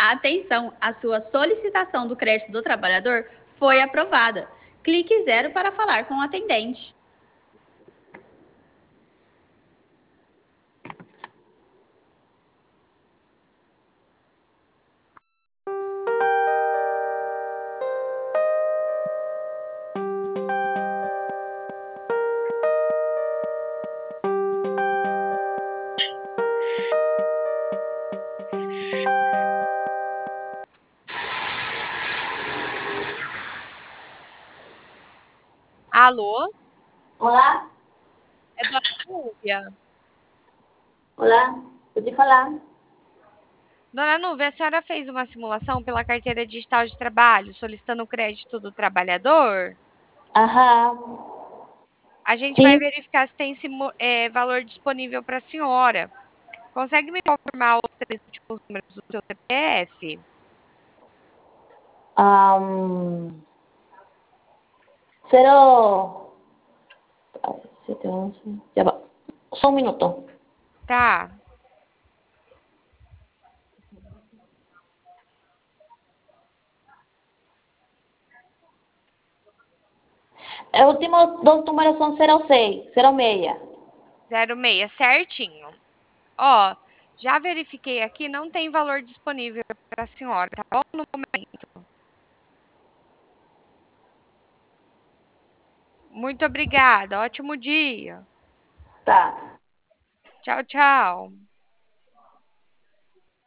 Atenção, a sua solicitação do crédito do trabalhador foi aprovada. Clique zero para falar com o atendente. Alô? Olá, É Dona Núbia? olá, pode falar? Dona Núbia, a senhora fez uma simulação pela carteira digital de trabalho, solicitando o crédito do trabalhador? Aham, A gente vai sim. verificar se tem esse valor disponível para a senhora. Consegue me confirmar os três últimos números do seu CPF? Cero, 7, 11, ya va, só um minuto. Tá. Os últimos dos números são 06, 06. 06, certinho. Ó, já verifiquei aqui, não tem valor disponível para a senhora, tá bom? No momento. Muito obrigada. Ótimo dia. Tá. Tchau, tchau.